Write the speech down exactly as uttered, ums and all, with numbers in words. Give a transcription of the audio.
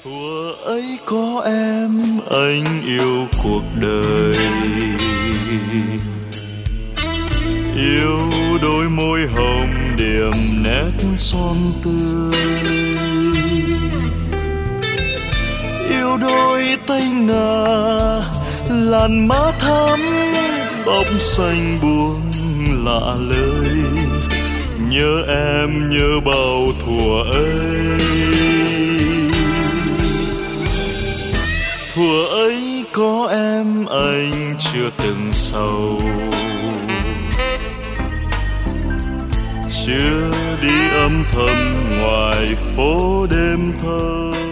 Thuở ấy có em, anh yêu cuộc đời, yêu đôi môi hồng điểm nét son tươi, yêu đôi tay ngà làn má thắm, tóc xanh buông lạ lời, nhớ em nhớ bao thuở ấy. Thuở ấy có em anh chưa từng sầu, chưa đi âm thầm ngoài phố đêm thâu.